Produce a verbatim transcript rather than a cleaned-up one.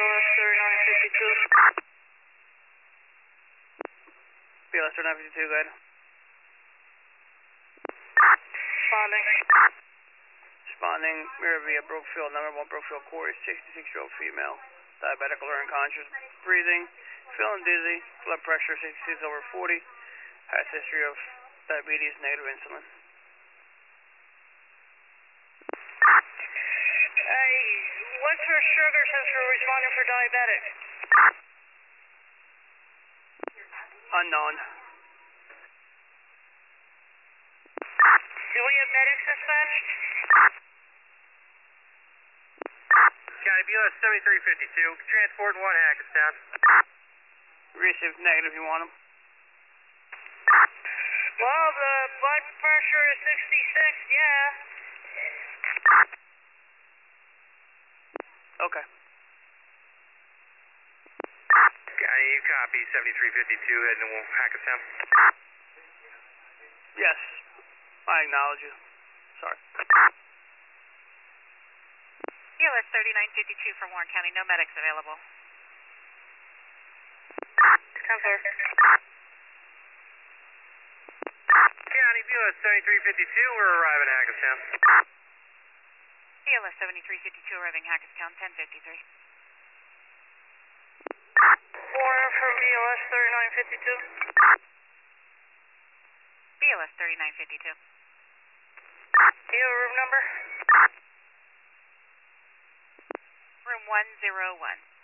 S thirty-nine fifty-two. B L S thirty-nine fifty-two, go ahead. Responding. Responding, mirror via Brookfield, number one Brookfield Quarry, sixty-six-year-old female, diabetic, alert, unconscious, breathing, feeling dizzy, blood pressure sixty-six over forty, has history of diabetes, negative insulin. Hey, what's her sugar since we're responding for diabetic? Unknown. Do we have medics dispatched? County B L S seventy-three fifty-two, transport one Hackettstown. Received negative, you want them? Well, the blood pressure is sixty-six, yeah. Okay. County, you copy, seventy-three fifty-two, heading to Hackettstown. Yes, I acknowledge you. Sorry. B L S thirty-nine fifty-two for Warren County, no medics available. ten four. County, B L S seventy-three fifty-two, we're arriving at Hackettstown. B L S seventy-three fifty-two arriving Hackettstown, ten fifty-three. Warren from B L S thirty-nine fifty-two. B L S thirty-nine fifty-two. Do you have a room number? Room one zero one.